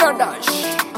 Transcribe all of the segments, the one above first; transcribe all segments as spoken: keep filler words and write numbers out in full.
Bradash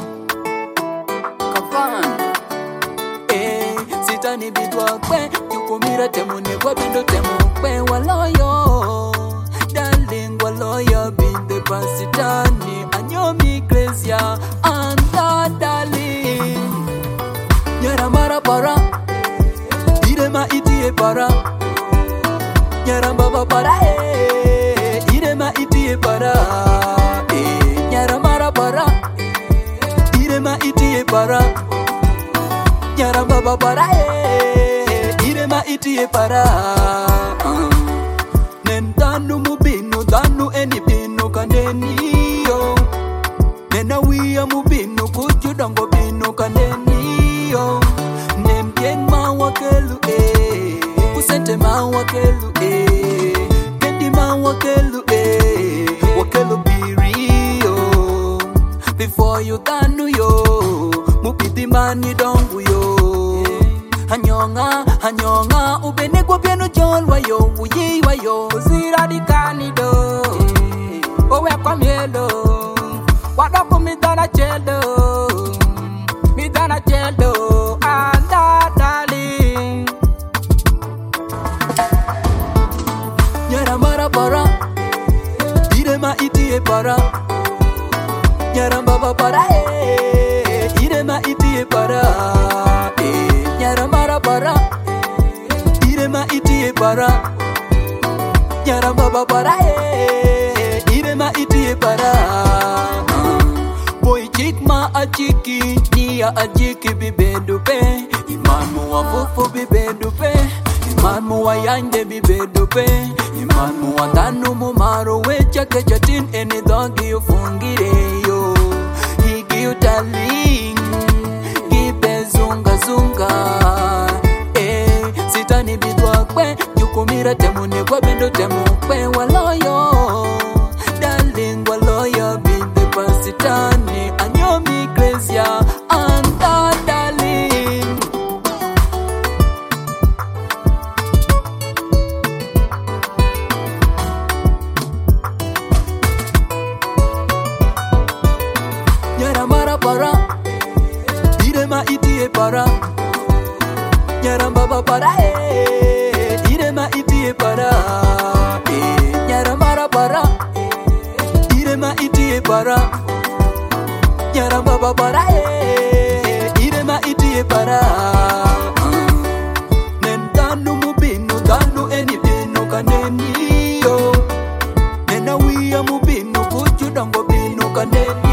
Kavan Eh, sitani bidwa kwe Yukumira temu ni kwa bindo temu kwe Waloyo Darling waloyo binde pasitani Anyomi Grecia Anta darling Nyara mara para Irema itie para Nyara baba para eh Irema itie para eh Nyara mara para Irema itie para Nyara baba para eh Irema itie para uh. Nendanu mubinu danu eni binu kaneni yo Nena wia mubinu kujudongo binu kaneni yo Nempieng mawakelu eh Usente mawakelu eh Kendi mawakelu eh Wakelu biri yo Before you danu yo Mupiti mani dongu yo Hanyonga, hanyonga Ubene kwa piano jolwa yo Uyiwa yo Zira di kanido Owe kwa mielo Wadapo midana chelo Midana chelo Anda darling Nyara mara para Irema itie para Nyara baba para eh Irema itie para eh Nyara mara para Irema itie para Nyara baba para eh Irema itie para Boy chikma achiki Nia ajiki bibedupe Imamu wa fufu bibedupe Imamu wa yanje bibedupe Imamu wa tanu mumaru wecha kechatin Eni dogi ufungire yo Higi utaling Gibe zunga zunga Eh sitani bidwa kwe Yukumira temu ni kwa bindu temu kwe Waloyo Darling waloyo bide pasitani Anyomi Grecia Anta darling Nyara mara para Irema itie para Nyara baba para eh Irema itie para eh Nyara mara para Irema itie para Nyara baba para eh Irema itie para uh. Nendanu mubinu danu eni binu kaneni yo Nena wia mubinu kujudango binu kaneni